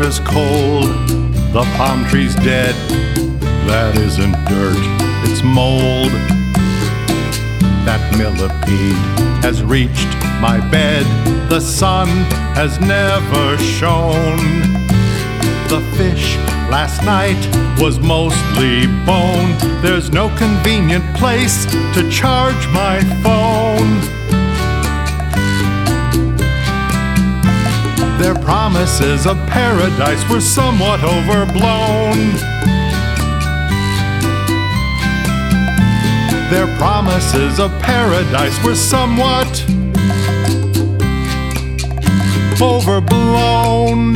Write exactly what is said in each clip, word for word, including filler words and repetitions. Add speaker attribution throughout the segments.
Speaker 1: water's cold, the palm tree's dead. That isn't dirt, it's mold. That millipede has reached my bed. The sun has never shone. The fish last night was mostly bone. There's no convenient place to charge my phone. Their promises of paradise were somewhat overblown. Their promises of paradise were somewhat overblown.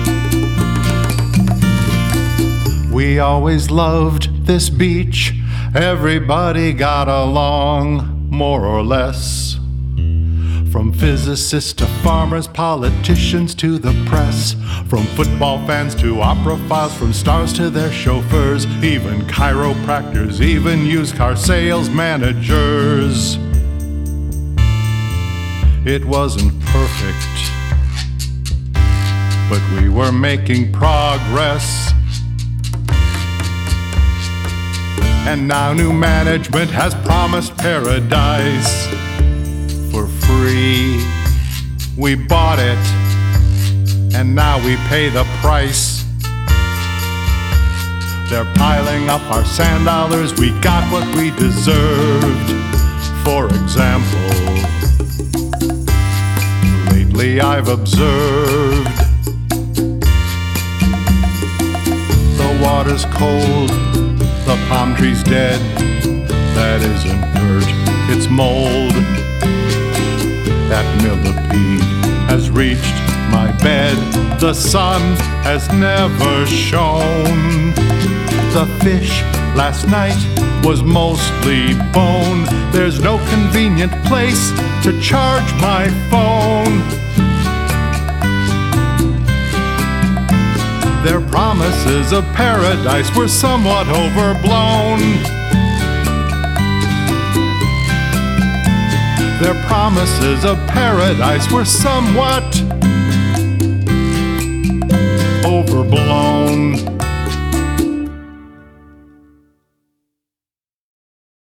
Speaker 1: We always loved this beach. Everybody got along, more or less. From physicists to farmers, politicians to the press. From football fans to opera files, from stars to their chauffeurs. Even chiropractors, even used car sales managers. It wasn't perfect, but we were making progress. And now new management has promised paradise for free. We bought it, and now we pay the price. They're piling up our sand dollars. We got what we deserved. For example, lately I've observed the water's cold, the palm tree's dead. That isn't dirt, it's mold. That millipede has reached my bed. The sun has never shone. The fish last night was mostly bone. There's no convenient place to charge my phone. Their promises of paradise were somewhat overblown. Their promises of paradise were somewhat overblown.